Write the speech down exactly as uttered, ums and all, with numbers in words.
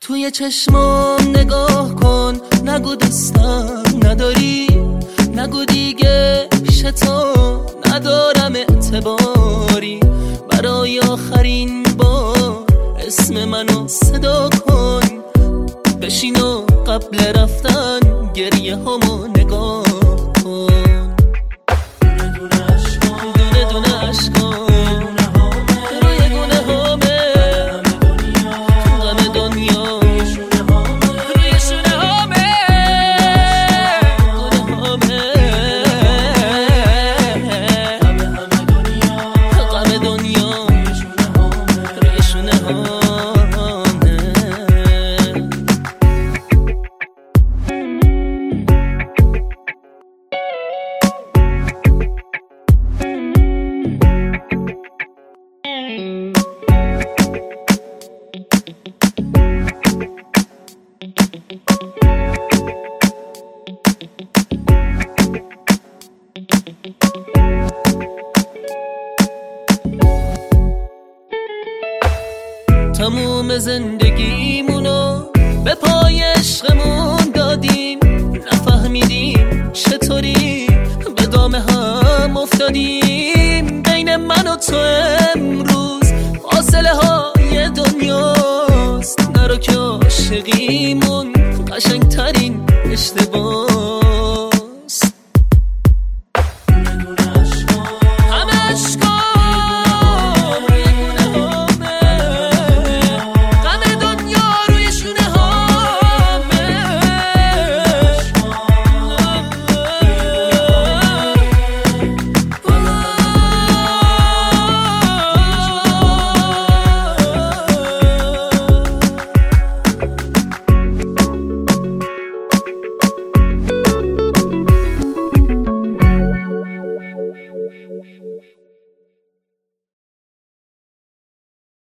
توی چشمام نگاه کن، نگو دوستم نداری، نگو دیگه پیش تو ندارم اعتباری. برای آخرین بار اسم منو صدا کن، بشین و قبل رفتن گریه همو نگاه کن. دونه دونه عشقان، دونه دونه عشقان روی گونه همه غم دنیا، روی شونه همه گونه همه غم دنیا، روی شونه همه. تموم زندگیمونو به پای عشقمون دادیم، نفهمیدیم چطوری به دام هم افتادیم. بین من و تو امروز فاصله های دنیاست، نرو که عاشقیمون قشنگ ترین اشتباه